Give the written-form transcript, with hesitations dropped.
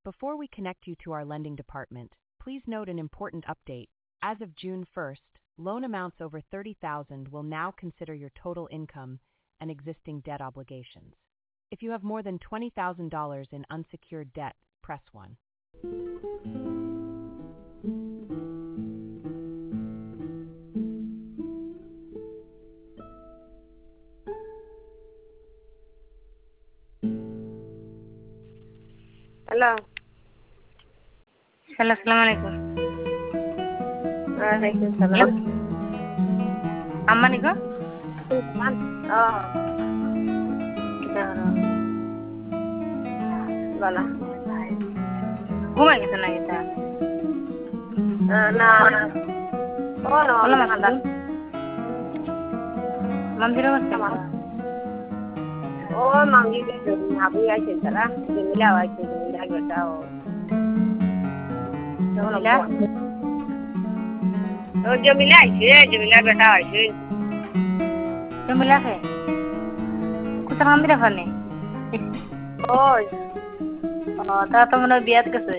Before we connect you to our lending department, please note an important update. As of June 1st, loan amounts over $30,000 will now consider your total income and existing debt obligations. If you have more than $20,000 in unsecured debt, press 1. Hello. Hello, assalamualaikum. Waalaikumsalam. Amma ni ko? Oh, wala. Guma kita na kita. Na. Oh, no. Wala masuk. Mamdira wasta. Oh, mami ke abu ya cintara. Jamila wa ke Jamila gata o. Jamila? Oh, Jamila gata wa ke. Jamila ke? Kusa mamdira fane. Oh. Oh, ta to mona biat ke